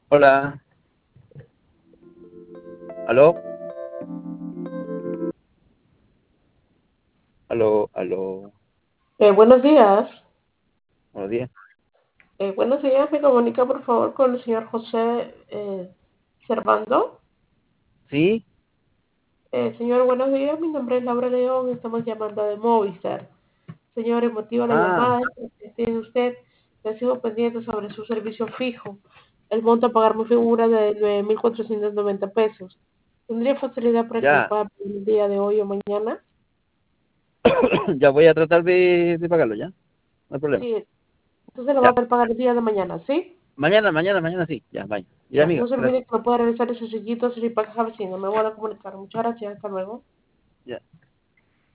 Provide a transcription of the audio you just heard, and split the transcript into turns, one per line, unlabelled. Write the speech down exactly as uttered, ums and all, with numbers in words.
Hola, aló, aló, aló,
Eh, buenos días.
buenos días.
Eh, buenos días, me comunica por favor con el señor José eh, Servando.
¿Sí?
Eh, señor, buenos días, mi nombre es Laura León, estamos llamando de Movistar. Señor, el motivo de la
Ah,
llamada es que tiene usted, le sigo pendiente sobre su servicio fijo. El monto a pagar me figura de nueve mil cuatrocientos noventa pesos. ¿Tendría facilidad para que lo
ya,
pueda pagar el día de hoy o mañana?
ya voy a tratar de, de pagarlo, ¿ya? No hay problema.
Sí, entonces lo va a
Ya,
poder pagar el día de mañana, ¿sí?
mañana, mañana, mañana sí, ya, vaya. Ya,
Ya, no
amiga,
se olvide
gracias.
que lo puede realizar en su sillito, si pasa vecino. Me voy a comunicar. Muchas gracias. Hasta luego.
Ya.